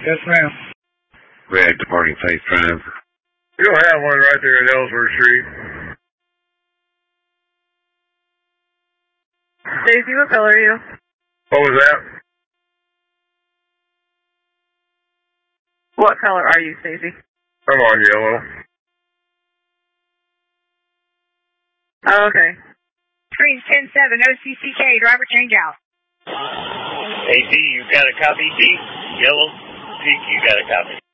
Yes, ma'am. Red departing Face Drive. You'll have one right there at Ellsworth Street. Daisy, what color are you? What was that? What color are you, Stacy? I'm on yellow. Oh, okay. Screens 10-7, OCCK, driver change out. AC, you got a copy, D? Yellow? Pink, you got a copy.